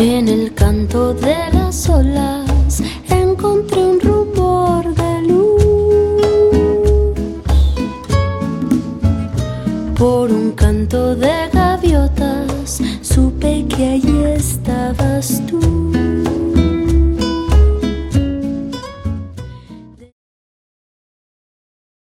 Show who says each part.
Speaker 1: En el canto de las olas encontré un rubor de luz. Por un canto de gaviotas supe que allí estabas tú.